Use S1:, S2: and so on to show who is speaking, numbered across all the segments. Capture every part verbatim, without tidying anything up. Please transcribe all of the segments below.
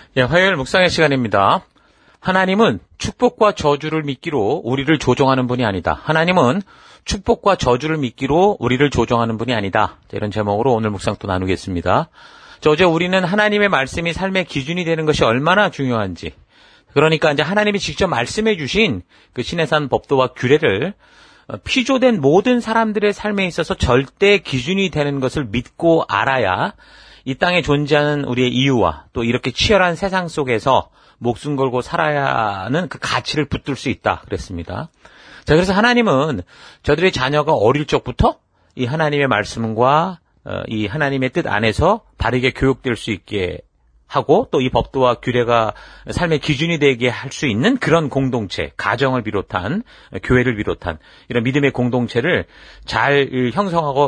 S1: 예, 화요일 묵상의 시간입니다. 하나님은 축복과 저주를 믿기로 우리를 조종하는 분이 아니다. 하나님은 축복과 저주를 믿기로 우리를 조종하는 분이 아니다. 이런 제목으로 오늘 묵상 또 나누겠습니다. 저 어제 우리는 하나님의 말씀이 삶의 기준이 되는 것이 얼마나 중요한지, 그러니까 이제 하나님이 직접 말씀해 주신 그 신의 법도와 규례를 피조된 모든 사람들의 삶에 있어서 절대 기준이 되는 것을 믿고 알아야 이 땅에 존재하는 우리의 이유와 또 이렇게 치열한 세상 속에서 목숨 걸고 살아야 하는 그 가치를 붙들 수 있다 그랬습니다. 자, 그래서 하나님은 저들의 자녀가 어릴 적부터 이 하나님의 말씀과 이 하나님의 뜻 안에서 바르게 교육될 수 있게 하고 또 이 법도와 규례가 삶의 기준이 되게 할 수 있는 그런 공동체, 가정을 비롯한 교회를 비롯한 이런 믿음의 공동체를 잘 형성하고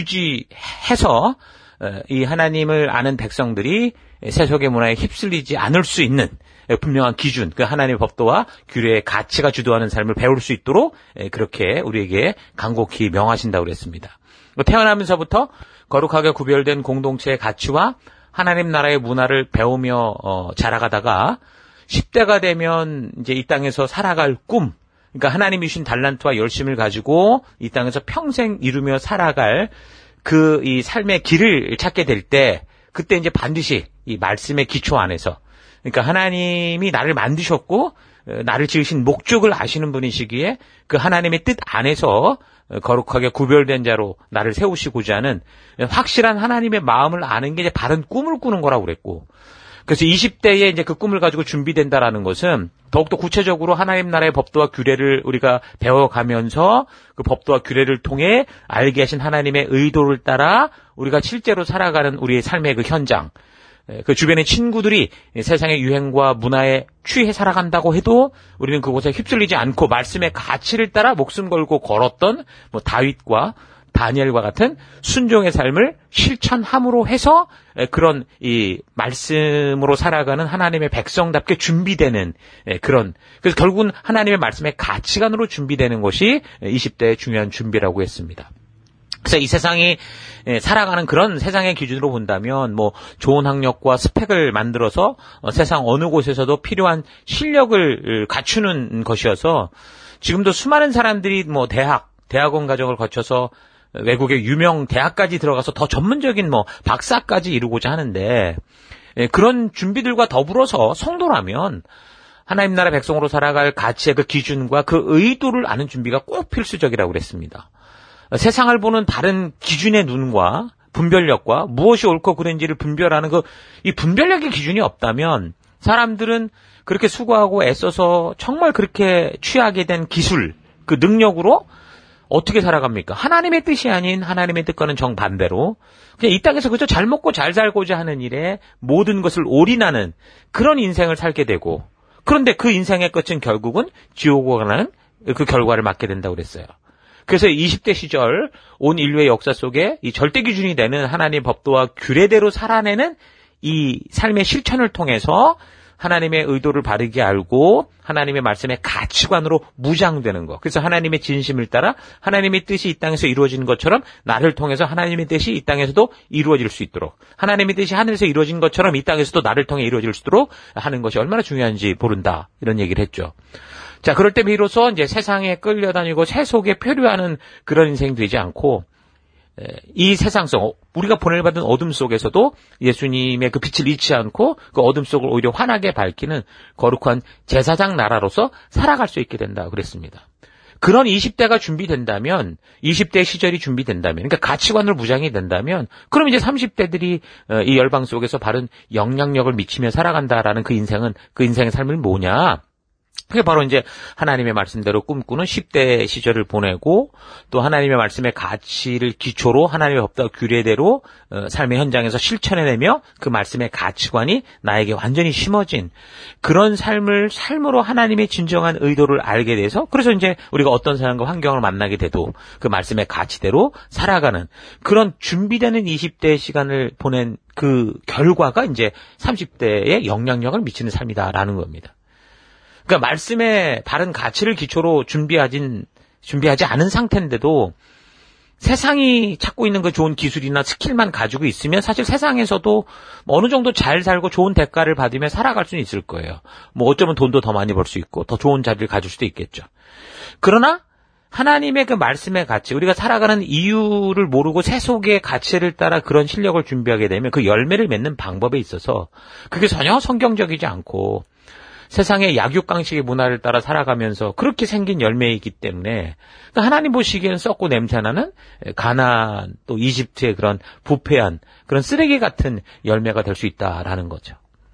S1: 유지해서 이 하나님을 아는 백성들이 세속의 문화에 휩쓸리지 않을 수 있는 분명한 기준, 그 하나님의 법도와 규례의 가치가 주도하는 삶을 배울 수 있도록 그렇게 우리에게 간곡히 명하신다고 그랬습니다. 태어나면서부터 거룩하게 구별된 공동체의 가치와 하나님 나라의 문화를 배우며 어, 자라가다가 십 대가 되면 이제 이 땅에서 살아갈 꿈, 그러니까 하나님이 주신 달란트와 열심을 가지고 이 땅에서 평생 이루며 살아갈 그 이 삶의 길을 찾게 될 때, 그때 이제 반드시 이 말씀의 기초 안에서, 그러니까 하나님이 나를 만드셨고 나를 지으신 목적을 아시는 분이시기에 그 하나님의 뜻 안에서 거룩하게 구별된 자로 나를 세우시고자 하는 확실한 하나님의 마음을 아는 게 이제 바른 꿈을 꾸는 거라고 그랬고, 그래서 이십 대에 이제 그 꿈을 가지고 준비된다라는 것은 더욱더 구체적으로 하나님 나라의 법도와 규례를 우리가 배워가면서 그 법도와 규례를 통해 알게 하신 하나님의 의도를 따라 우리가 실제로 살아가는 우리의 삶의 그 현장, 그 주변의 친구들이 세상의 유행과 문화에 취해 살아간다고 해도 우리는 그곳에 휩쓸리지 않고 말씀의 가치를 따라 목숨 걸고 걸었던 뭐 다윗과 다니엘과 같은 순종의 삶을 실천함으로 해서 그런 이 말씀으로 살아가는 하나님의 백성답게 준비되는 그런, 그래서 결국은 하나님의 말씀의 가치관으로 준비되는 것이 이십 대의 중요한 준비라고 했습니다. 그래서 이 세상이 살아가는 그런 세상의 기준으로 본다면 뭐 좋은 학력과 스펙을 만들어서 세상 어느 곳에서도 필요한 실력을 갖추는 것이어서 지금도 수많은 사람들이 뭐 대학, 대학원 과정을 거쳐서 외국의 유명 대학까지 들어가서 더 전문적인 뭐 박사까지 이루고자 하는데, 그런 준비들과 더불어서 성도라면 하나님 나라 백성으로 살아갈 가치의 그 기준과 그 의도를 아는 준비가 꼭 필수적이라고 그랬습니다. 세상을 보는 다른 기준의 눈과 분별력과 무엇이 옳고 그른지를 분별하는 그 이 분별력의 기준이 없다면 사람들은 그렇게 수고하고 애써서 정말 그렇게 취하게 된 기술, 그 능력으로 어떻게 살아갑니까? 하나님의 뜻이 아닌 하나님의 뜻과는 정반대로 그냥 이 땅에서 그저 잘 먹고 잘 살고자 하는 일에 모든 것을 올인하는 그런 인생을 살게 되고, 그런데 그 인생의 끝은 결국은 지옥으로 가는 그 결과를 맞게 된다고 그랬어요. 그래서 이십 대 시절 온 인류의 역사 속에 이 절대 기준이 되는 하나님의 법도와 규례대로 살아내는 이 삶의 실천을 통해서 하나님의 의도를 바르게 알고 하나님의 말씀의 가치관으로 무장되는 것. 그래서 하나님의 진심을 따라 하나님의 뜻이 이 땅에서 이루어지는 것처럼 나를 통해서 하나님의 뜻이 이 땅에서도 이루어질 수 있도록, 하나님의 뜻이 하늘에서 이루어진 것처럼 이 땅에서도 나를 통해 이루어질 수 있도록 하는 것이 얼마나 중요한지 모른다, 이런 얘기를 했죠. 자, 그럴 때 비로소 이제 세상에 끌려다니고 세속에 표류하는 그런 인생이 되지 않고 이 세상성, 우리가 보내받은 어둠 속에서도 예수님의 그 빛을 잃지 않고 그 어둠 속을 오히려 환하게 밝히는 거룩한 제사장 나라로서 살아갈 수 있게 된다 그랬습니다. 그런 이십 대가 준비된다면, 이십 대 시절이 준비된다면, 그러니까 가치관으로 무장이 된다면, 그럼 이제 삼십 대들이 이 열방 속에서 바른 영향력을 미치며 살아간다라는 그 인생은, 그 인생의 삶은 뭐냐? 그게 바로 이제 하나님의 말씀대로 꿈꾸는 십 대 시절을 보내고, 또 하나님의 말씀의 가치를 기초로 하나님의 법과 규례대로 삶의 현장에서 실천해내며 그 말씀의 가치관이 나에게 완전히 심어진 그런 삶을 삶으로 하나님의 진정한 의도를 알게 돼서, 그래서 이제 우리가 어떤 사람과 환경을 만나게 돼도 그 말씀의 가치대로 살아가는 그런 준비되는 이십 대 시간을 보낸 그 결과가 이제 삼십 대에 영향력을 미치는 삶이다라는 겁니다. 그러니까 말씀의 바른 가치를 기초로 준비하진, 준비하지 않은 상태인데도 세상이 찾고 있는 그 좋은 기술이나 스킬만 가지고 있으면 사실 세상에서도 어느 정도 잘 살고 좋은 대가를 받으며 살아갈 수는 있을 거예요. 뭐 어쩌면 돈도 더 많이 벌 수 있고 더 좋은 자리를 가질 수도 있겠죠. 그러나 하나님의 그 말씀의 가치, 우리가 살아가는 이유를 모르고 세속의 가치를 따라 그런 실력을 준비하게 되면 그 열매를 맺는 방법에 있어서 그게 전혀 성경적이지 않고 세상의 약육강식의 문화를 따라 살아가면서 그렇게 생긴 열매이기 때문에 하나님 보시기에는 썩고 냄새나는 가나안 또 이집트의 그런 부패한 그런 쓰레기 같은 열매가 될 수 있다라는 거죠.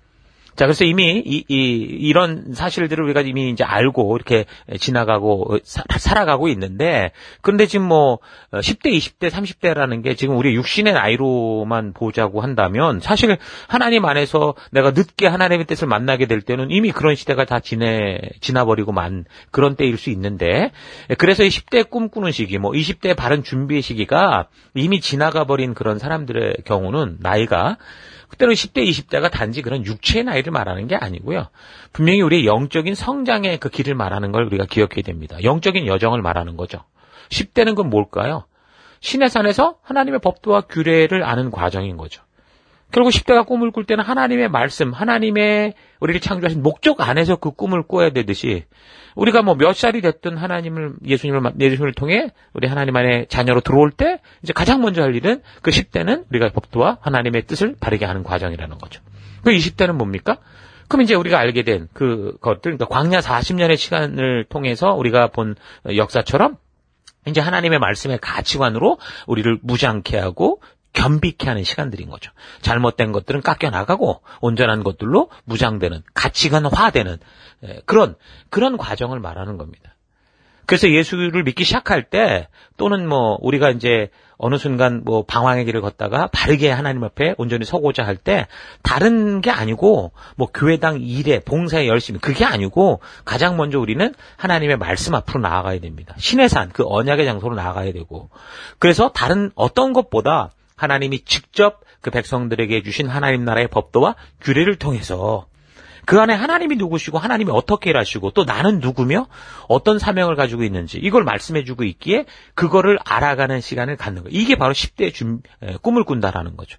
S1: 자, 그래서 이미 이, 이 이런 사실들을 우리가 이미 이제 알고 이렇게 지나가고 사, 살아가고 있는데, 그런데 지금 뭐 십 대, 이십 대, 삼십 대라는 게 지금 우리 육신의 나이로만 보자고 한다면 사실 하나님 안에서 내가 늦게 하나님의 뜻을 만나게 될 때는 이미 그런 시대가 다 지내 지나버리고 만 그런 때일 수 있는데, 그래서 이 십 대 꿈꾸는 시기, 뭐 이십 대 바른 준비의 시기가 이미 지나가 버린 그런 사람들의 경우는 나이가 그때는 십 대, 이십 대가 단지 그런 육체의 나이를 말하는 게 아니고요. 분명히 우리의 영적인 성장의 그 길을 말하는 걸 우리가 기억해야 됩니다. 영적인 여정을 말하는 거죠. 십 대는 그건 뭘까요? 신의 산에서 하나님의 법도와 규례를 아는 과정인 거죠. 결국 십 대가 꿈을 꿀 때는 하나님의 말씀, 하나님의 우리를 창조하신 목적 안에서 그 꿈을 꿔야 되듯이 우리가 뭐 몇 살이 됐든 하나님을, 예수님을, 예수님을 통해 우리 하나님 안에 자녀로 들어올 때 이제 가장 먼저 할 일은 그 십 대는 우리가 법도와 하나님의 뜻을 바르게 하는 과정이라는 거죠. 그 이십 대는 뭡니까? 그럼 이제 우리가 알게 된 그 것들, 그러니까 광야 사십 년의 시간을 통해서 우리가 본 역사처럼 이제 하나님의 말씀의 가치관으로 우리를 무장케 하고 겸비케 하는 시간들인 거죠. 잘못된 것들은 깎여나가고 온전한 것들로 무장되는, 가치관화되는 그런 그런 과정을 말하는 겁니다. 그래서 예수를 믿기 시작할 때 또는 뭐 우리가 이제 어느 순간 뭐 방황의 길을 걷다가 바르게 하나님 앞에 온전히 서고자 할 때 다른 게 아니고 뭐 교회당 일에 봉사에 열심히 그게 아니고 가장 먼저 우리는 하나님의 말씀 앞으로 나아가야 됩니다. 신의 산, 그 언약의 장소로 나아가야 되고, 그래서 다른 어떤 것보다 하나님이 직접 그 백성들에게 주신 하나님 나라의 법도와 규례를 통해서 그 안에 하나님이 누구시고 하나님이 어떻게 일하시고 또 나는 누구며 어떤 사명을 가지고 있는지 이걸 말씀해주고 있기에 그거를 알아가는 시간을 갖는 거예요. 이게 바로 십 대의 준, 꿈을 꾼다라는 거죠.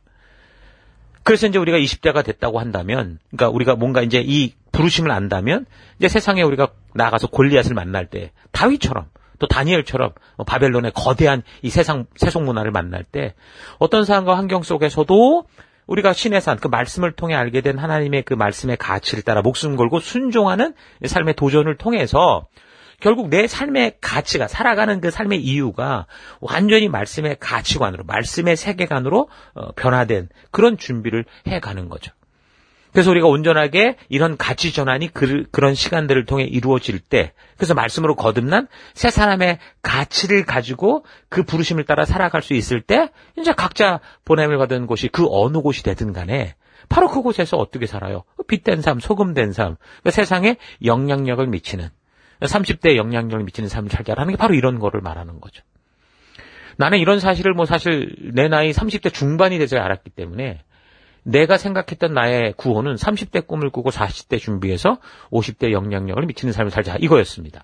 S1: 그래서 이제 우리가 이십 대가 됐다고 한다면, 그러니까 우리가 뭔가 이제 이 부르심을 안다면 이제 세상에 우리가 나가서 골리앗을 만날 때 다윗처럼 또 다니엘처럼 바벨론의 거대한 이 세상 세속 문화를 만날 때 어떤 상황과 환경 속에서도 우리가 신의 산, 그 말씀을 통해 알게 된 하나님의 그 말씀의 가치를 따라 목숨 걸고 순종하는 삶의 도전을 통해서 결국 내 삶의 가치가, 살아가는 그 삶의 이유가 완전히 말씀의 가치관으로, 말씀의 세계관으로 변화된 그런 준비를 해가는 거죠. 그래서 우리가 온전하게 이런 가치 전환이 그, 그런 시간들을 통해 이루어질 때, 그래서 말씀으로 거듭난 새 사람의 가치를 가지고 그 부르심을 따라 살아갈 수 있을 때, 이제 각자 보냄을 받은 곳이 그 어느 곳이 되든 간에 바로 그곳에서 어떻게 살아요? 빛된 삶, 소금된 삶, 그러니까 세상에 영향력을 미치는, 삼십 대에 영향력을 미치는 삶을 살게 하라는 게 바로 이런 거를 말하는 거죠. 나는 이런 사실을 뭐 사실 내 나이 삼십 대 중반이 돼서 알았기 때문에 내가 생각했던 나의 구호는 삼십 대 꿈을 꾸고 사십 대 준비해서 오십 대 영향력을 미치는 삶을 살자, 이거였습니다.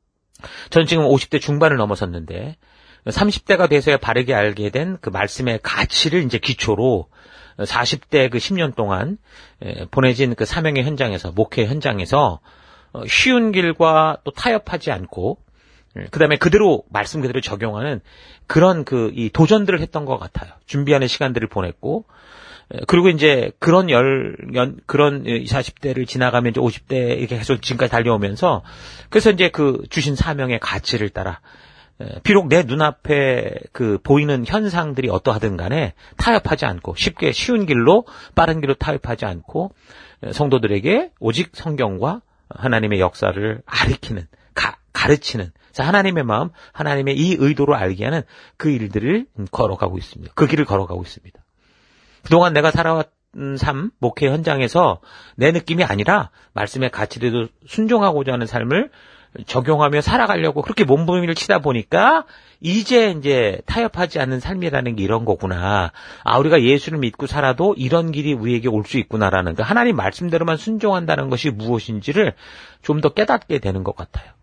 S1: 전 지금 오십 대 중반을 넘어섰는데 삼십 대가 돼서야 바르게 알게 된 그 말씀의 가치를 이제 기초로 사십 대 그 십 년 동안 보내진 그 사명의 현장에서, 목회 현장에서 쉬운 길과 또 타협하지 않고 그 다음에 그대로 말씀 그대로 적용하는 그런 그 이 도전들을 했던 것 같아요. 준비하는 시간들을 보냈고, 그리고 이제 그런 열, 연, 그런 사십 대를 지나가면 이제 오십 대 이렇게 계속 지금까지 달려오면서, 그래서 이제 그 주신 사명의 가치를 따라, 비록 내 눈앞에 그 보이는 현상들이 어떠하든 간에 타협하지 않고 쉽게 쉬운 길로, 빠른 길로 타협하지 않고 성도들에게 오직 성경과 하나님의 역사를 가리키는, 가, 가르치는, 하나님의 마음, 하나님의 이 의도를 알게 하는 그 일들을 걸어가고 있습니다. 그 길을 걸어가고 있습니다. 그동안 내가 살아왔던 삶, 목회 현장에서 내 느낌이 아니라 말씀의 가치대로 순종하고자 하는 삶을 적용하며 살아가려고 그렇게 몸부림을 치다 보니까 이제 이제 타협하지 않는 삶이라는 게 이런 거구나. 아, 우리가 예수를 믿고 살아도 이런 길이 우리에게 올 수 있구나라는 그 하나님 말씀대로만 순종한다는 것이 무엇인지를 좀 더 깨닫게 되는 것 같아요.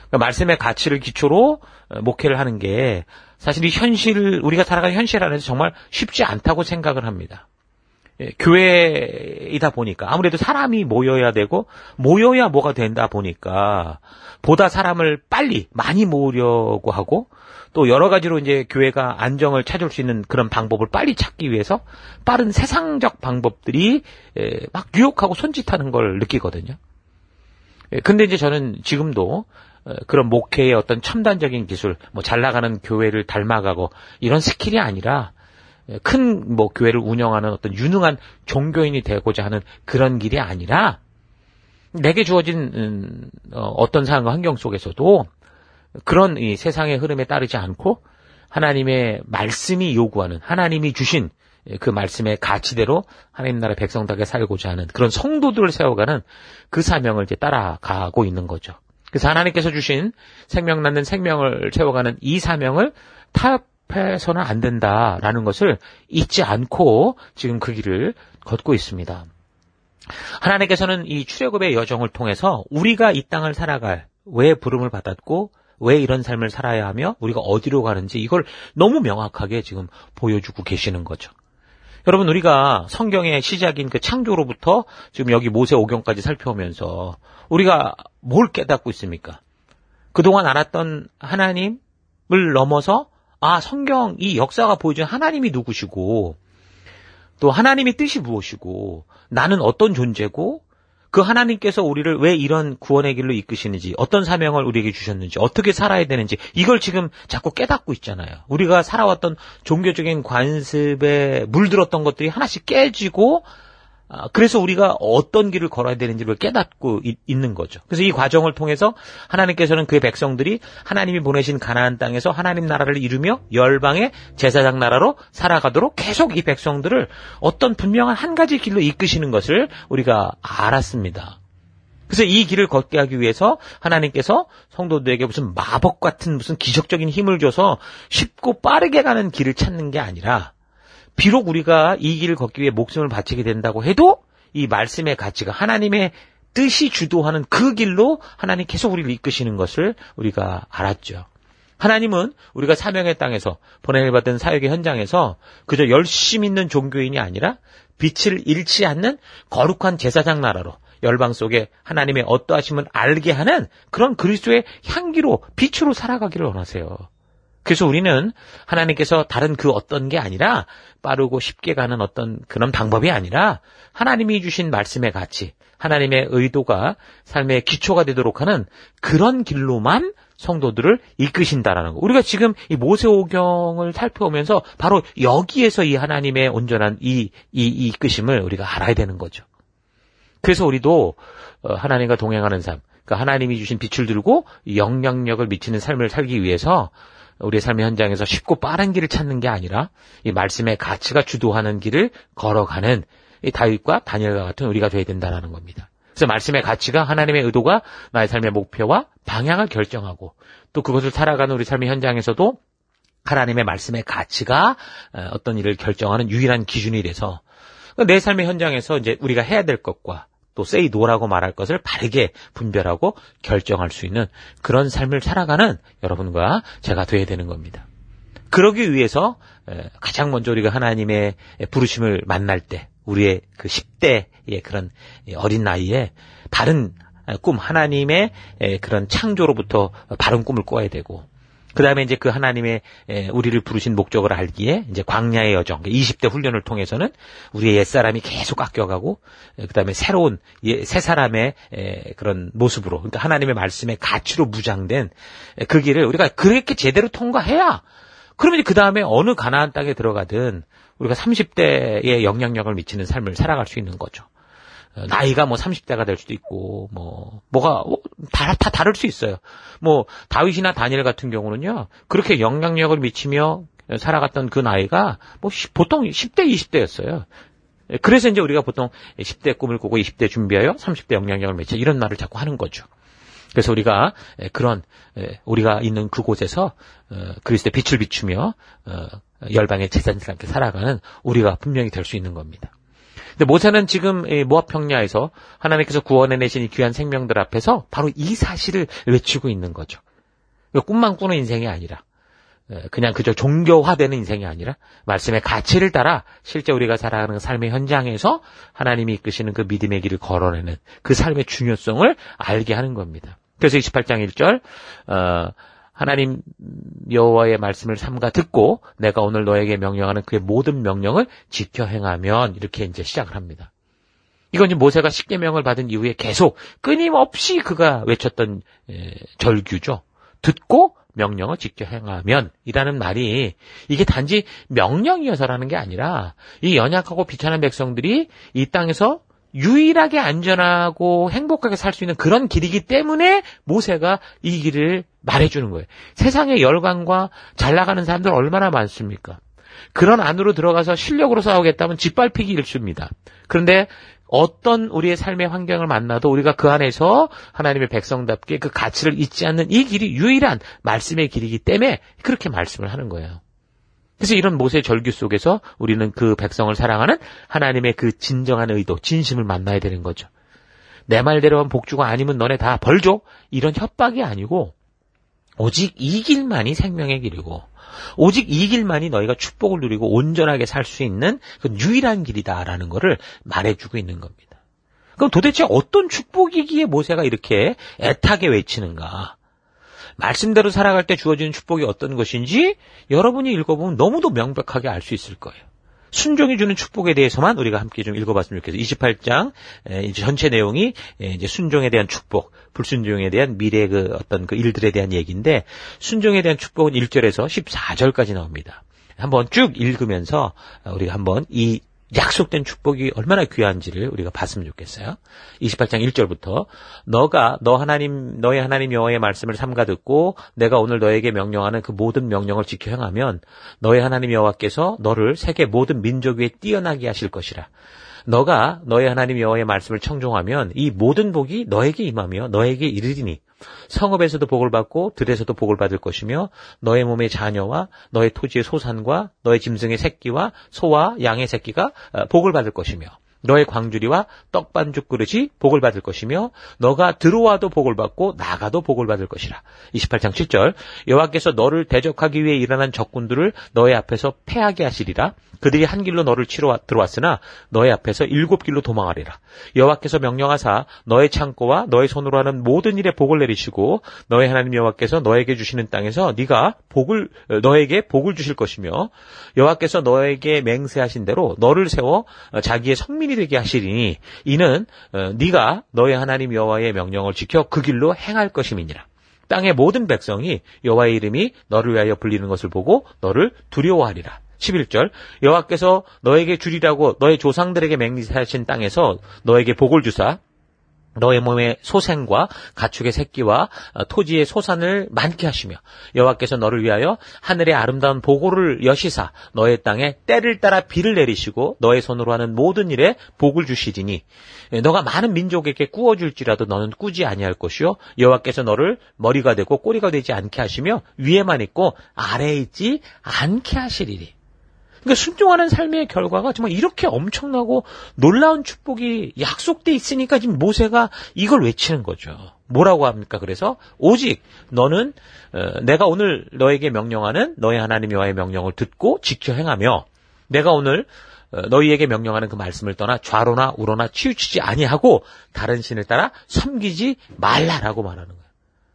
S1: 그러니까 말씀의 가치를 기초로 목회를 하는 게 사실 이 현실, 우리가 살아가는 현실 안에서 정말 쉽지 않다고 생각을 합니다. 예, 교회이다 보니까 아무래도 사람이 모여야 되고 모여야 뭐가 된다 보니까 보다 사람을 빨리 많이 모으려고 하고 또 여러 가지로 이제 교회가 안정을 찾을 수 있는 그런 방법을 빨리 찾기 위해서 빠른 세상적 방법들이 예, 막 유혹하고 손짓하는 걸 느끼거든요. 예, 근데 이제 저는 지금도 어, 그런 목회의 어떤 첨단적인 기술, 뭐 잘 나가는 교회를 닮아가고 이런 스킬이 아니라 큰 뭐 교회를 운영하는 어떤 유능한 종교인이 되고자 하는 그런 길이 아니라 내게 주어진 음, 어, 어떤 상황과 환경 속에서도 그런 이 세상의 흐름에 따르지 않고 하나님의 말씀이 요구하는 하나님이 주신 그 말씀의 가치대로 하나님 나라 백성답게 살고자 하는 그런 성도들을 세워가는 그 사명을 이제 따라가고 있는 거죠. 그래서 하나님께서 주신 생명 낳는 생명을 세워가는 이 사명을 타협해서는 안 된다라는 것을 잊지 않고 지금 그 길을 걷고 있습니다. 하나님께서는 이 출애굽의 여정을 통해서 우리가 이 땅을 살아갈 왜 부름을 받았고 왜 이런 삶을 살아야 하며 우리가 어디로 가는지 이걸 너무 명확하게 지금 보여주고 계시는 거죠. 여러분, 우리가 성경의 시작인 그 창조로부터 지금 여기 모세오경까지 살펴오면서 우리가 뭘 깨닫고 있습니까? 그동안 알았던 하나님을 넘어서 아, 성경 이 역사가 보여준 하나님이 누구시고 또 하나님의 뜻이 무엇이고 나는 어떤 존재고 그 하나님께서 우리를 왜 이런 구원의 길로 이끄시는지 어떤 사명을 우리에게 주셨는지 어떻게 살아야 되는지 이걸 지금 자꾸 깨닫고 있잖아요. 우리가 살아왔던 종교적인 관습에 물들었던 것들이 하나씩 깨지고 그래서 우리가 어떤 길을 걸어야 되는지를 깨닫고 있는 거죠. 그래서 이 과정을 통해서 하나님께서는 그의 백성들이 하나님이 보내신 가나안 땅에서 하나님 나라를 이루며 열방의 제사장 나라로 살아가도록 계속 이 백성들을 어떤 분명한 한 가지 길로 이끄시는 것을 우리가 알았습니다. 그래서 이 길을 걷게 하기 위해서 하나님께서 성도들에게 무슨 마법 같은 무슨 기적적인 힘을 줘서 쉽고 빠르게 가는 길을 찾는 게 아니라 비록 우리가 이 길을 걷기 위해 목숨을 바치게 된다고 해도 이 말씀의 가치가 하나님의 뜻이 주도하는 그 길로 하나님 계속 우리를 이끄시는 것을 우리가 알았죠. 하나님은 우리가 사명의 땅에서 보냄을 받은 사역의 현장에서 그저 열심히 있는 종교인이 아니라 빛을 잃지 않는 거룩한 제사장 나라로 열방 속에 하나님의 어떠하심을 알게 하는 그런 그리스도의 향기로 빛으로 살아가기를 원하세요. 그래서 우리는 하나님께서 다른 그 어떤 게 아니라 빠르고 쉽게 가는 어떤 그런 방법이 아니라 하나님이 주신 말씀의 가치, 하나님의 의도가 삶의 기초가 되도록 하는 그런 길로만 성도들을 이끄신다라는 거. 우리가 지금 이 모세오경을 살펴오면서 바로 여기에서 이 하나님의 온전한 이, 이, 이 이끄심을 우리가 알아야 되는 거죠. 그래서 우리도 하나님과 동행하는 삶, 그러니까 하나님이 주신 빛을 들고 영향력을 미치는 삶을 살기 위해서 우리의 삶의 현장에서 쉽고 빠른 길을 찾는 게 아니라 이 말씀의 가치가 주도하는 길을 걸어가는 이 다윗과 다니엘과 같은 우리가 되어야 된다는 겁니다. 그래서 말씀의 가치가 하나님의 의도가 나의 삶의 목표와 방향을 결정하고 또 그것을 살아가는 우리 삶의 현장에서도 하나님의 말씀의 가치가 어떤 일을 결정하는 유일한 기준이 돼서 내 삶의 현장에서 이제 우리가 해야 될 것과 또 say no라고 말할 것을 바르게 분별하고 결정할 수 있는 그런 삶을 살아가는 여러분과 제가 되어야 되는 겁니다. 그러기 위해서 가장 먼저 우리가 하나님의 부르심을 만날 때 우리의 그 십 대의 그런 어린 나이에 바른 꿈, 하나님의 그런 창조로부터 바른 꿈을 꿔야 되고 그 다음에 이제 그 하나님의 우리를 부르신 목적을 알기에 이제 광야의 여정, 이십 대 훈련을 통해서는 우리의 옛사람이 계속 깎여가고 그 다음에 새로운 새 사람의 그런 모습으로 그러니까 하나님의 말씀의 가치로 무장된 그 길을 우리가 그렇게 제대로 통과해야 그러면 그 다음에 어느 가나안 땅에 들어가든 우리가 삼십 대의 영향력을 미치는 삶을 살아갈 수 있는 거죠. 나이가 뭐 삼십 대가 될 수도 있고, 뭐, 뭐가, 다, 다 다를 수 있어요. 뭐, 다윗이나 다니엘 같은 경우는요, 그렇게 영향력을 미치며 살아갔던 그 나이가, 뭐, 보통 십 대, 이십 대였어요. 그래서 이제 우리가 보통 십 대 꿈을 꾸고 이십 대 준비하여 삼십 대 영향력을 미쳐 이런 말을 자꾸 하는 거죠. 그래서 우리가 그런, 우리가 있는 그곳에서 그리스도의 빛을 비추며 열방의 제사장님께 살아가는 우리가 분명히 될 수 있는 겁니다. 근데 모세는 지금 모압 평야에서 하나님께서 구원해내신 이 귀한 생명들 앞에서 바로 이 사실을 외치고 있는 거죠. 꿈만 꾸는 인생이 아니라, 그냥 그저 종교화되는 인생이 아니라 말씀의 가치를 따라 실제 우리가 살아가는 삶의 현장에서 하나님이 이끄시는 그 믿음의 길을 걸어내는 그 삶의 중요성을 알게 하는 겁니다. 그래서 이십팔 장 일 절 어, 하나님 여호와의 말씀을 삼가 듣고 내가 오늘 너에게 명령하는 그의 모든 명령을 지켜 행하면, 이렇게 이제 시작을 합니다. 이건 이제 모세가 십계명을 받은 이후에 계속 끊임없이 그가 외쳤던 에, 절규죠. 듣고 명령을 지켜 행하면 이라는 말이, 이게 단지 명령이어서라는 게 아니라 이 연약하고 비천한 백성들이 이 땅에서 유일하게 안전하고 행복하게 살 수 있는 그런 길이기 때문에 모세가 이 길을 말해주는 거예요. 세상의 열광과 잘 나가는 사람들 얼마나 많습니까? 그런 안으로 들어가서 실력으로 싸우겠다면 짓밟히기 일쑤입니다. 그런데 어떤 우리의 삶의 환경을 만나도 우리가 그 안에서 하나님의 백성답게 그 가치를 잊지 않는 이 길이 유일한 말씀의 길이기 때문에 그렇게 말씀을 하는 거예요. 그래서 이런 모세의 절규 속에서 우리는 그 백성을 사랑하는 하나님의 그 진정한 의도, 진심을 만나야 되는 거죠. 내 말대로 하면 복 주고 아니면 너네 다 벌 줘, 이런 협박이 아니고 오직 이 길만이 생명의 길이고 오직 이 길만이 너희가 축복을 누리고 온전하게 살 수 있는 그 유일한 길이다라는 것을 말해주고 있는 겁니다. 그럼 도대체 어떤 축복이기에 모세가 이렇게 애타게 외치는가? 말씀대로 살아갈 때 주어지는 축복이 어떤 것인지 여러분이 읽어보면 너무도 명백하게 알 수 있을 거예요. 순종이 주는 축복에 대해서만 우리가 함께 좀 읽어봤으면 좋겠어요. 이십팔 장 이제 전체 내용이 이제 순종에 대한 축복, 불순종에 대한 미래의 그 어떤 그 일들에 대한 얘기인데, 순종에 대한 축복은 일 절에서 십사 절까지 나옵니다. 한번 쭉 읽으면서 우리가 한번 이 약속된 축복이 얼마나 귀한지를 우리가 봤으면 좋겠어요. 이십팔 장 일 절부터 너가 너 하나님 너의 하나님 여호와의 말씀을 삼가 듣고 내가 오늘 너에게 명령하는 그 모든 명령을 지켜 행하면 너의 하나님 여호와께서 너를 세계 모든 민족 위에 뛰어나게 하실 것이라. 너가 너의 하나님 여호와의 말씀을 청종하면 이 모든 복이 너에게 임하며 너에게 이르리니 성읍에서도 복을 받고 들에서도 복을 받을 것이며 너의 몸의 자녀와 너의 토지의 소산과 너의 짐승의 새끼와 소와 양의 새끼가 복을 받을 것이며 너의 광주리와 떡반죽 그릇이 복을 받을 것이며 너가 들어와도 복을 받고 나가도 복을 받을 것이라. 이십팔 장 칠 절 여호와께서 너를 대적하기 위해 일어난 적군들을 너의 앞에서 패하게 하시리라. 그들이 한 길로 너를 치러 들어왔으나 너의 앞에서 일곱 길로 도망하리라. 여호와께서 명령하사 너의 창고와 너의 손으로 하는 모든 일에 복을 내리시고 너의 하나님 여호와께서 너에게 주시는 땅에서 네가 복을 너에게 복을 주실 것이며 여호와께서 너에게 맹세하신 대로 너를 세워 자기의 성민이 되게 하시리니 이는 네가 너의 하나님 여호와의 명령을 지켜 그 길로 행할 것임이니라. 땅의 모든 백성이 여호와의 이름이 너를 위하여 불리는 것을 보고 너를 두려워하리라. 십일 절 여호와께서 너에게 주리라고 너의 조상들에게 맹세하신 땅에서 너에게 복을 주사 너의 몸의 소생과 가축의 새끼와 토지의 소산을 많게 하시며 여호와께서 너를 위하여 하늘의 아름다운 보고를 여시사 너의 땅에 때를 따라 비를 내리시고 너의 손으로 하는 모든 일에 복을 주시리니 너가 많은 민족에게 꾸어줄지라도 너는 꾸지 아니할 것이요 여호와께서 너를 머리가 되고 꼬리가 되지 않게 하시며 위에만 있고 아래에 있지 않게 하시리니. 그러니까 순종하는 삶의 결과가 정말 이렇게 엄청나고 놀라운 축복이 약속돼 있으니까 지금 모세가 이걸 외치는 거죠. 뭐라고 합니까? 그래서 오직 너는 어, 내가 오늘 너에게 명령하는 너의 하나님 여호와의 명령을 듣고 지켜 행하며 내가 오늘 어, 너희에게 명령하는 그 말씀을 떠나 좌로나 우로나 치우치지 아니하고 다른 신을 따라 섬기지 말라라고 말하는 거예요.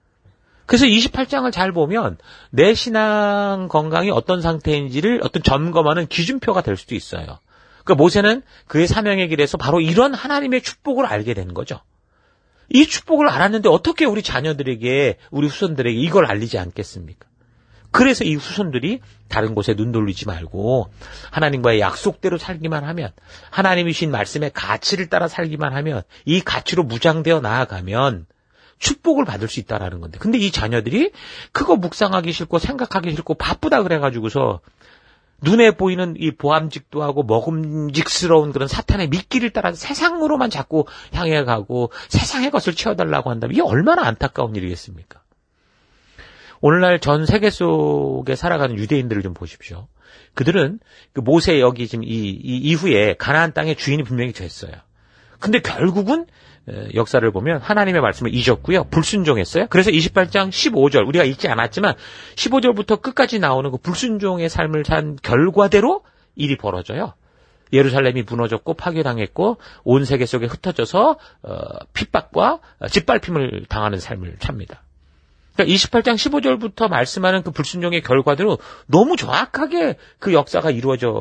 S1: 그래서 이십팔 장을 잘 보면 내 신앙 건강이 어떤 상태인지를 어떤 점검하는 기준표가 될 수도 있어요. 그러니까 모세는 그의 사명의 길에서 바로 이런 하나님의 축복을 알게 된 거죠. 이 축복을 알았는데 어떻게 우리 자녀들에게, 우리 후손들에게 이걸 알리지 않겠습니까? 그래서 이 후손들이 다른 곳에 눈 돌리지 말고 하나님과의 약속대로 살기만 하면, 하나님이 주신 말씀의 가치를 따라 살기만 하면, 이 가치로 무장되어 나아가면 축복을 받을 수 있다라는 건데. 근데 이 자녀들이 그거 묵상하기 싫고 생각하기 싫고 바쁘다 그래가지고서 눈에 보이는 이 보암직도 하고 먹음직스러운 그런 사탄의 미끼를 따라 세상으로만 자꾸 향해 가고 세상의 것을 채워달라고 한다면 이게 얼마나 안타까운 일이겠습니까? 오늘날 전 세계 속에 살아가는 유대인들을 좀 보십시오. 그들은 그 모세 여기 지금 이, 이 이후에 가나안 땅의 주인이 분명히 됐어요. 근데 결국은 역사를 보면 하나님의 말씀을 잊었고요. 불순종했어요. 그래서 이십팔 장 십오 절 우리가 읽지 않았지만 십오 절부터 끝까지 나오는 그 불순종의 삶을 산 결과대로 일이 벌어져요. 예루살렘이 무너졌고 파괴당했고 온 세계 속에 흩어져서 어, 핍박과 짓밟힘을 당하는 삶을 삽니다. 그러니까 이십팔 장 십오 절부터 말씀하는 그 불순종의 결과대로 너무 정확하게 그 역사가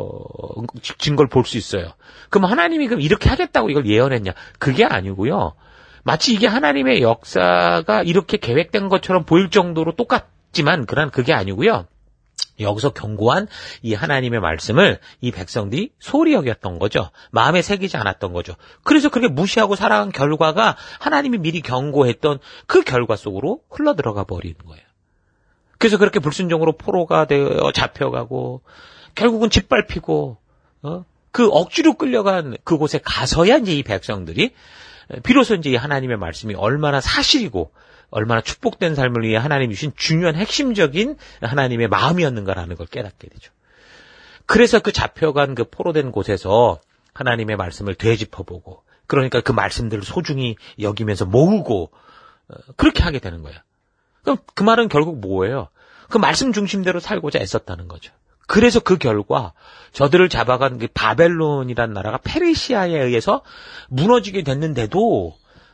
S1: 이루어진 걸 볼 수 있어요. 그럼 하나님이 그럼 이렇게 하겠다고 이걸 예언했냐? 그게 아니고요. 마치 이게 하나님의 역사가 이렇게 계획된 것처럼 보일 정도로 똑같지만 그런 그게 아니고요. 여기서 경고한 이 하나님의 말씀을 이 백성들이 소홀히 여겼던 거죠. 마음에 새기지 않았던 거죠. 그래서 그렇게 무시하고 살아간 결과가 하나님이 미리 경고했던 그 결과 속으로 흘러들어가 버리는 거예요. 그래서 그렇게 불순종으로 포로가 되어 잡혀가고 결국은 짓밟히고 어? 그 억지로 끌려간 그곳에 가서야 이제 이 백성들이 비로소 이제 이 하나님의 말씀이 얼마나 사실이고 얼마나 축복된 삶을 위해 하나님이 주신 중요한 핵심적인 하나님의 마음이었는가라는 걸 깨닫게 되죠. 그래서 그 잡혀간 그 포로된 곳에서 하나님의 말씀을 되짚어보고 그러니까 그 말씀들을 소중히 여기면서 모으고 그렇게 하게 되는 거예요. 그럼 그 말은 결국 뭐예요? 그 말씀 중심대로 살고자 애썼다는 거죠. 그래서 그 결과 저들을 잡아간 그 바벨론이라는 나라가 페르시아에 의해서 무너지게 됐는데도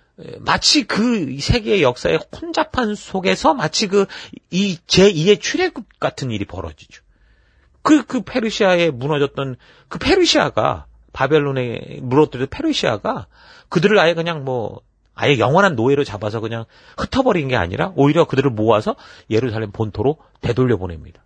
S1: 마치 그 세계의 역사의 혼잡한 속에서 마치 그 이 제이의 출애굽 같은 일이 벌어지죠. 그, 그 페르시아에 무너졌던 그 페르시아가 바벨론에 물어들인 페르시아가 그들을 아예 그냥 뭐 아예 영원한 노예로 잡아서 그냥 흩어버린 게 아니라 오히려 그들을 모아서 예루살렘 본토로 되돌려 보냅니다.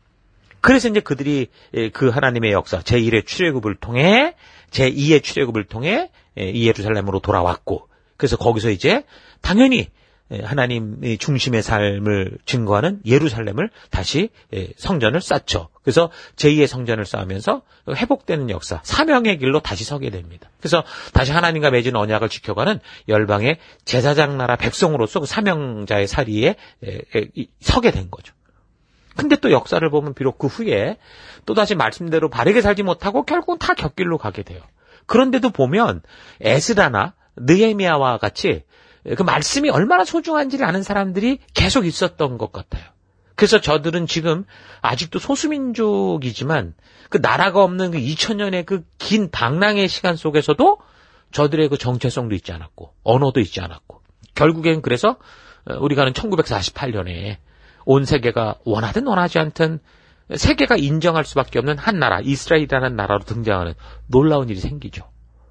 S1: 그래서 이제 그들이 그 하나님의 역사 제일의 출애굽을 통해 제이의 출애굽을 통해 이 예루살렘으로 돌아왔고 그래서 거기서 이제 당연히 하나님의 중심의 삶을 증거하는 예루살렘을 다시 성전을 쌓죠. 그래서 제이의 성전을 쌓으면서 회복되는 역사, 사명의 길로 다시 서게 됩니다. 그래서 다시 하나님과 맺은 언약을 지켜가는 열방의 제사장 나라 백성으로서 그 사명자의 사리에 서게 된 거죠. 근데 또 역사를 보면 비록 그 후에 또다시 말씀대로 바르게 살지 못하고 결국은 다 곁길로 가게 돼요. 그런데도 보면 에스라나 느헤미야와 같이 그 말씀이 얼마나 소중한지를 아는 사람들이 계속 있었던 것 같아요. 그래서 저들은 지금 아직도 소수민족이지만 그 나라가 없는 그 이천 년의 그 긴 방랑의 시간 속에서도 저들의 그 정체성도 있지 않았고 언어도 있지 않았고 결국엔 그래서 우리가 아는 천구백사십팔 년에 온 세계가 원하든 원하지 않든 세계가 인정할 수밖에 없는 한 나라 이스라엘이라는 나라로 등장하는 놀라운 일이 생기죠.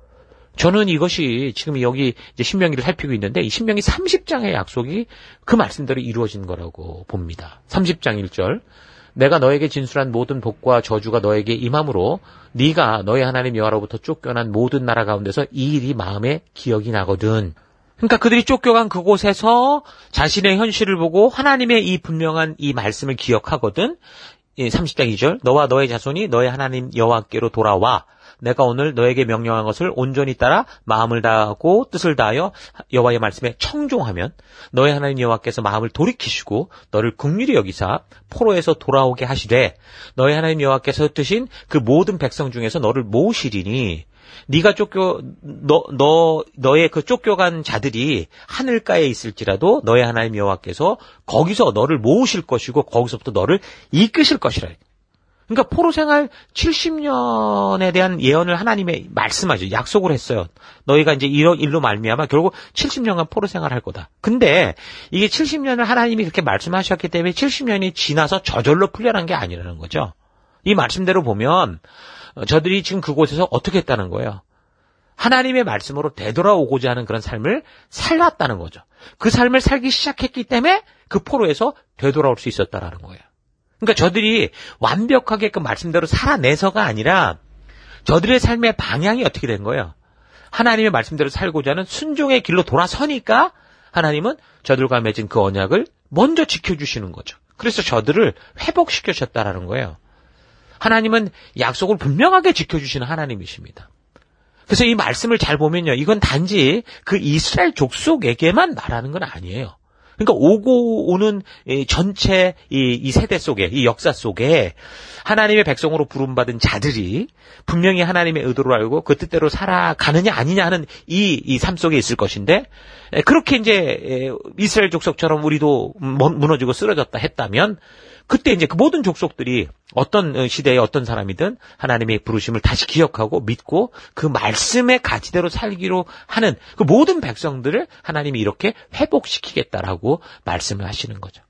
S1: 저는 이것이 지금 여기 이제 신명기를 살피고 있는데 이 신명기 삼십 장의 약속이 그 말씀대로 이루어진 거라고 봅니다. 삼십 장 일 절 내가 너에게 진술한 모든 복과 저주가 너에게 임함으로 네가 너의 하나님 여호와로부터 쫓겨난 모든 나라 가운데서 이 일이 마음에 기억이 나거든. 그러니까 그들이 쫓겨간 그곳에서 자신의 현실을 보고 하나님의 이 분명한 이 말씀을 기억하거든. 삼십 장 이 절 너와 너의 자손이 너의 하나님 여호와께로 돌아와 내가 오늘 너에게 명령한 것을 온전히 따라 마음을 다하고 뜻을 다하여 여호와의 말씀에 청종하면 너의 하나님 여호와께서 마음을 돌이키시고 너를 긍휼히 여기사 포로에서 돌아오게 하시되 너의 하나님 여호와께서 흩으신 그 모든 백성 중에서 너를 모으시리니 네가 쫓겨 너 너 너의 그 쫓겨간 자들이 하늘가에 있을지라도 너의 하나님 여호와께서 거기서 너를 모으실 것이고 거기서부터 너를 이끄실 것이라. 그러니까 포로 생활 칠십 년에 대한 예언을 하나님의 말씀하죠. 약속을 했어요. 너희가 이제 이런 일로 말미암아 결국 칠십 년간 포로 생활할 거다. 근데 이게 칠십 년을 하나님이 그렇게 말씀하셨기 때문에 칠십 년이 지나서 저절로 풀려난 게 아니라는 거죠. 이 말씀대로 보면 저들이 지금 그곳에서 어떻게 했다는 거예요? 하나님의 말씀으로 되돌아오고자 하는 그런 삶을 살았다는 거죠. 그 삶을 살기 시작했기 때문에 그 포로에서 되돌아올 수 있었다라는 거예요. 그러니까 저들이 완벽하게 그 말씀대로 살아내서가 아니라 저들의 삶의 방향이 어떻게 된 거예요? 하나님의 말씀대로 살고자 하는 순종의 길로 돌아서니까 하나님은 저들과 맺은 그 언약을 먼저 지켜주시는 거죠. 그래서 저들을 회복시켜주셨다라는 거예요. 하나님은 약속을 분명하게 지켜주시는 하나님이십니다. 그래서 이 말씀을 잘 보면요. 이건 단지 그 이스라엘 족속에게만 말하는 건 아니에요. 그러니까 오고 오는 전체 이, 이 세대 속에, 이 역사 속에 하나님의 백성으로 부름받은 자들이 분명히 하나님의 의도를 알고 그 뜻대로 살아가느냐 아니냐 하는 이, 이 삶 속에 있을 것인데, 그렇게 이제 이스라엘 족속처럼 우리도 무너지고 쓰러졌다 했다면, 그때 이제 그 모든 족속들이 어떤 시대에 어떤 사람이든 하나님의 부르심을 다시 기억하고 믿고 그 말씀의 가치대로 살기로 하는 그 모든 백성들을 하나님이 이렇게 회복시키겠다라고 말씀을 하시는 거죠.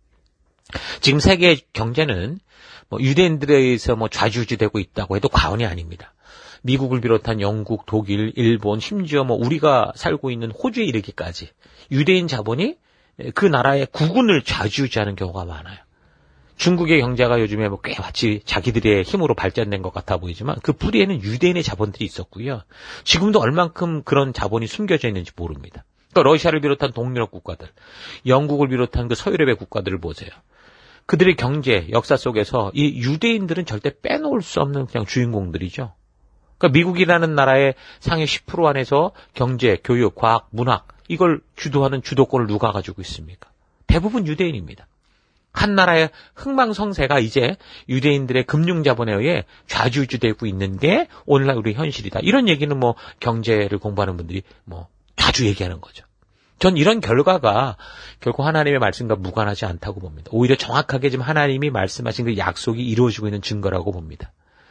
S1: 지금 세계 경제는 뭐 유대인들에 의해서 뭐 좌지우지되고 있다고 해도 과언이 아닙니다. 미국을 비롯한 영국, 독일, 일본, 심지어 뭐 우리가 살고 있는 호주에 이르기까지 유대인 자본이 그 나라의 국운을 좌지우지하는 경우가 많아요. 중국의 경제가 요즘에 뭐 꽤 마치 자기들의 힘으로 발전된 것 같아 보이지만 그 뿌리에는 유대인의 자본들이 있었고요. 지금도 얼만큼 그런 자본이 숨겨져 있는지 모릅니다. 그러니까 러시아를 비롯한 동유럽 국가들, 영국을 비롯한 그 서유럽의 국가들을 보세요. 그들의 경제, 역사 속에서 이 유대인들은 절대 빼놓을 수 없는 그냥 주인공들이죠. 그러니까 미국이라는 나라의 상위 십 퍼센트 안에서 경제, 교육, 과학, 문학 이걸 주도하는 주도권을 누가 가지고 있습니까? 대부분 유대인입니다. 한 나라의 흥망성쇠가 이제 유대인들의 금융자본에 의해 좌지우지되고 있는 게 오늘날 우리 현실이다. 이런 얘기는 뭐 경제를 공부하는 분들이 뭐 자주 얘기하는 거죠. 전 이런 결과가 결코 하나님의 말씀과 무관하지 않다고 봅니다. 오히려 정확하게 지금 하나님이 말씀하신 그 약속이 이루어지고 있는 증거라고 봅니다.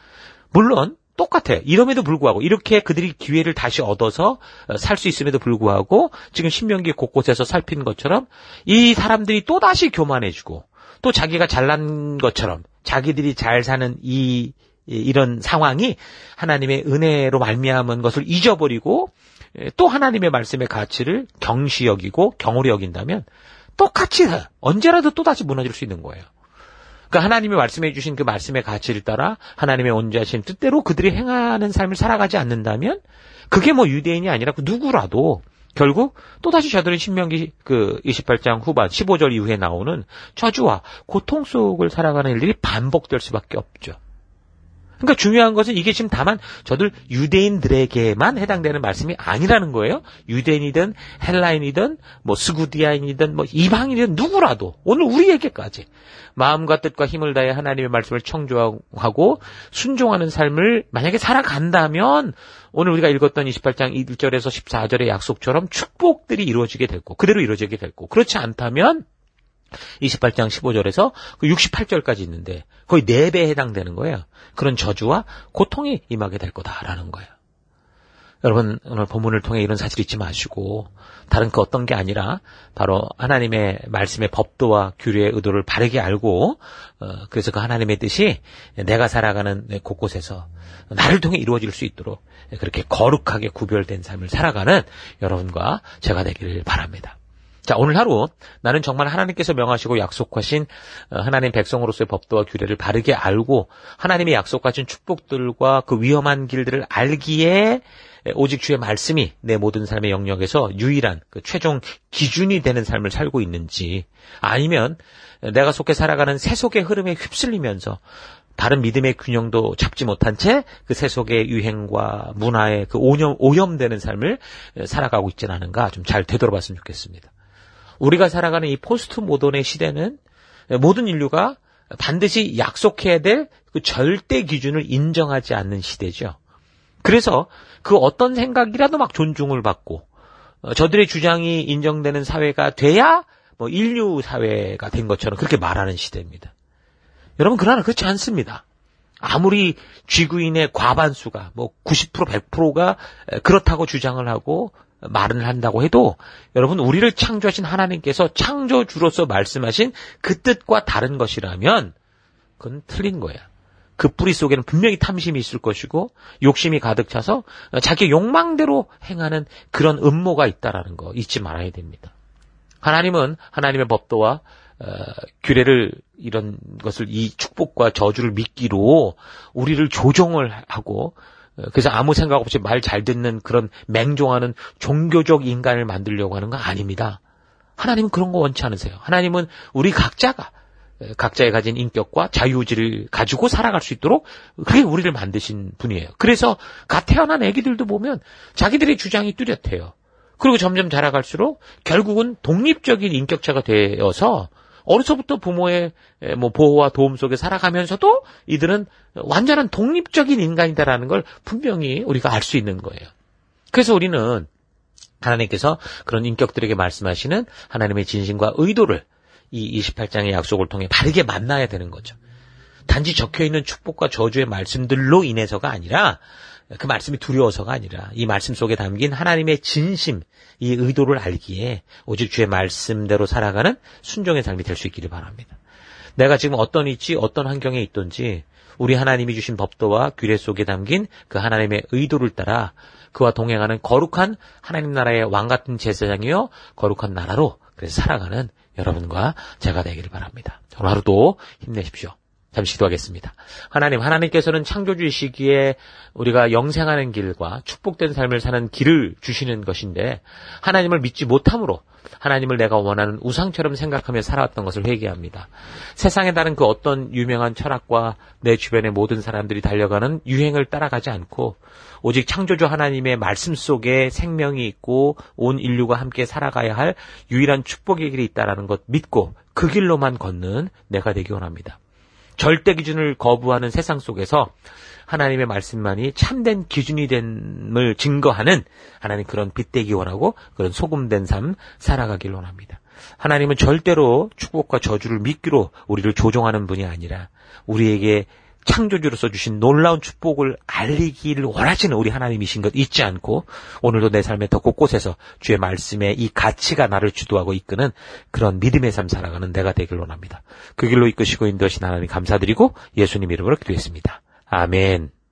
S1: 물론 똑같아. 이럼에도 불구하고 이렇게 그들이 기회를 다시 얻어서 살 수 있음에도 불구하고 지금 신명기 곳곳에서 살핀 것처럼 이 사람들이 또다시 교만해지고 또 자기가 잘난 것처럼 자기들이 잘 사는 이 이런 상황이 하나님의 은혜로 말미암은 것을 잊어버리고 또 하나님의 말씀의 가치를 경시 여기고 경홀히 여긴다면 똑같이 언제라도 또다시 무너질 수 있는 거예요. 그러니까 하나님이 말씀해 주신 그 말씀의 가치를 따라 하나님의 온전하신 뜻대로 그들이 행하는 삶을 살아가지 않는다면 그게 뭐 유대인이 아니라 그 누구라도 결국 또다시 저들은 신명기 그 이십팔 장 후반 십오 절 이후에 나오는 저주와 고통 속을 살아가는 일들이 반복될 수밖에 없죠. 그러니까 중요한 것은 이게 지금 다만 저들 유대인들에게만 해당되는 말씀이 아니라는 거예요. 유대인이든 헬라인이든 뭐 스구디아인이든 뭐 이방인이든 누구라도 오늘 우리에게까지 마음과 뜻과 힘을 다해 하나님의 말씀을 청조하고 순종하는 삶을 만약에 살아간다면 오늘 우리가 읽었던 이십팔 장 일 절에서 십사 절의 약속처럼 축복들이 이루어지게 될 거고 그대로 이루어지게 될 거고 그렇지 않다면 이십팔 장 십오 절에서 육십팔 절까지 있는데 거의 네 배에 해당되는 거예요. 그런 저주와 고통이 임하게 될 거다라는 거예요. 여러분 오늘 본문을 통해 이런 사실 잊지 마시고 다른 그 어떤 게 아니라 바로 하나님의 말씀의 법도와 규례의 의도를 바르게 알고 어, 그래서 그 하나님의 뜻이 내가 살아가는 곳곳에서 나를 통해 이루어질 수 있도록 그렇게 거룩하게 구별된 삶을 살아가는 여러분과 제가 되기를 바랍니다. 자, 오늘 하루 나는 정말 하나님께서 명하시고 약속하신 하나님 백성으로서의 법도와 규례를 바르게 알고 하나님의 약속하신 축복들과 그 위험한 길들을 알기에 오직 주의 말씀이 내 모든 삶의 영역에서 유일한 그 최종 기준이 되는 삶을 살고 있는지 아니면 내가 속해 살아가는 세속의 흐름에 휩쓸리면서 다른 믿음의 균형도 잡지 못한 채 그 세속의 유행과 문화에 그 오염, 오염되는 삶을 살아가고 있지는 않은가 좀 잘 되돌아봤으면 좋겠습니다. 우리가 살아가는 이 포스트 모던의 시대는 모든 인류가 반드시 약속해야 될 그 절대 기준을 인정하지 않는 시대죠. 그래서 그 어떤 생각이라도 막 존중을 받고 저들의 주장이 인정되는 사회가 돼야 뭐 인류 사회가 된 것처럼 그렇게 말하는 시대입니다. 여러분 그러나 그렇지 않습니다. 아무리 쥐구인의 과반수가 뭐 구십 퍼센트 백 퍼센트가 그렇다고 주장을 하고 말을 한다고 해도 여러분 우리를 창조하신 하나님께서 창조주로서 말씀하신 그 뜻과 다른 것이라면 그건 틀린 거야. 그 뿌리 속에는 분명히 탐심이 있을 것이고 욕심이 가득 차서 자기 욕망대로 행하는 그런 음모가 있다라는 거 잊지 말아야 됩니다. 하나님은 하나님의 법도와 어, 규례를 이런 것을 이 축복과 저주를 믿기로 우리를 조종을 하고 그래서 아무 생각 없이 말 잘 듣는 그런 맹종하는 종교적 인간을 만들려고 하는 거 아닙니다. 하나님은 그런 거 원치 않으세요. 하나님은 우리 각자가 각자의 가진 인격과 자유의지를 가지고 살아갈 수 있도록 그게 우리를 만드신 분이에요. 그래서 갓 태어난 애기들도 보면 자기들의 주장이 뚜렷해요. 그리고 점점 자라갈수록 결국은 독립적인 인격체가 되어서 어려서부터 부모의 뭐 보호와 도움 속에 살아가면서도 이들은 완전한 독립적인 인간이다라는 걸 분명히 우리가 알 수 있는 거예요. 그래서 우리는 하나님께서 그런 인격들에게 말씀하시는 하나님의 진심과 의도를 이 이십팔 장의 약속을 통해 바르게 만나야 되는 거죠. 단지 적혀있는 축복과 저주의 말씀들로 인해서가 아니라, 그 말씀이 두려워서가 아니라 이 말씀 속에 담긴 하나님의 진심, 이 의도를 알기에 오직 주의 말씀대로 살아가는 순종의 삶이 될 수 있기를 바랍니다. 내가 지금 어떤 위치, 어떤 환경에 있든지 우리 하나님이 주신 법도와 규례 속에 담긴 그 하나님의 의도를 따라 그와 동행하는 거룩한 하나님 나라의 왕같은 제사장이요 거룩한 나라로 그래서 살아가는 여러분과 제가 되기를 바랍니다. 오늘 하루도 힘내십시오. 잠시 기도하겠습니다. 하나님, 하나님께서는 창조주이시기에 우리가 영생하는 길과 축복된 삶을 사는 길을 주시는 것인데 하나님을 믿지 못함으로 하나님을 내가 원하는 우상처럼 생각하며 살아왔던 것을 회개합니다. 세상에 다른 그 어떤 유명한 철학과 내 주변의 모든 사람들이 달려가는 유행을 따라가지 않고 오직 창조주 하나님의 말씀 속에 생명이 있고 온 인류가 함께 살아가야 할 유일한 축복의 길이 있다는 것 믿고 그 길로만 걷는 내가 되기 원합니다. 절대 기준을 거부하는 세상 속에서 하나님의 말씀만이 참된 기준이 됨을 증거하는 하나님 그런 빛 되기 원하고 그런 소금된 삶 살아가길 원합니다. 하나님은 절대로 축복과 저주를 믿기로 우리를 조종하는 분이 아니라 우리에게 창조주로서 주신 놀라운 축복을 알리기를 원하시는 우리 하나님이신 것 잊지 않고 오늘도 내 삶의 더 곳곳에서 주의 말씀의 이 가치가 나를 주도하고 이끄는 그런 믿음의 삶 살아가는 내가 되길 원합니다. 그 길로 이끄시고 인도하신 하나님 감사드리고 예수님 이름으로 기도했습니다. 아멘.